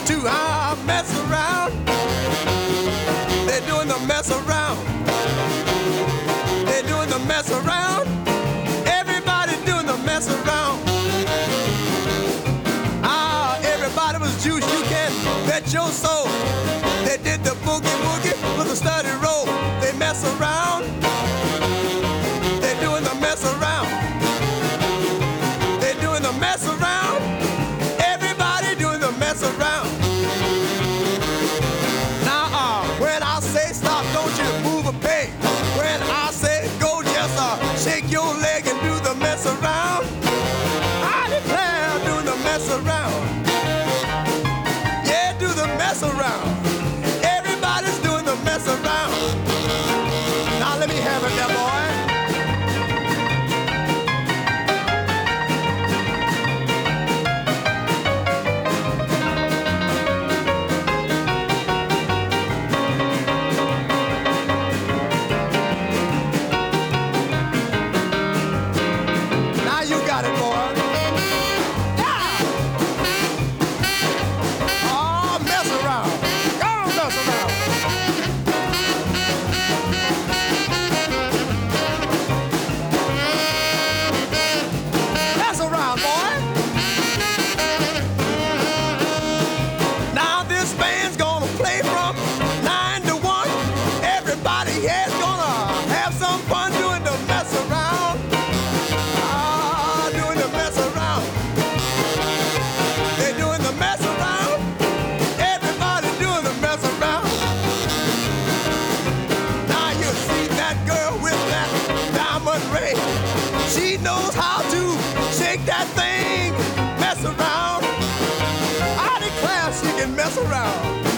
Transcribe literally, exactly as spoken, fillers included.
to uh, mess around. They're doing the mess around. They're doing the mess around. Everybody doing the mess around. Ah, everybody was juice, you can bet your soul. They did the boogie woogie with a study roll. They mess around. They're doing the mess around. They're doing the mess around. Everybody doing the mess around. Now, uh, when I say stop, don't you move a peg. When I say go, just uh, shake your leg and do the mess around. I declare, doing the mess around. Yeah, do the mess around. Everybody's doing the mess around. Now let me have it there, boy. Now you got it, boy. Yeah! Oh, mess around. Go on, mess around. Mess around, boy. Now this band's gonna play from nine to one. Everybody here's gonna have some fun doing the mess around. Ah, doing the mess around. They're doing the mess around. Everybody doing the mess around. Now you see that girl with that diamond ring. She knows how to shake that thing, mess around. I declare she can mess around.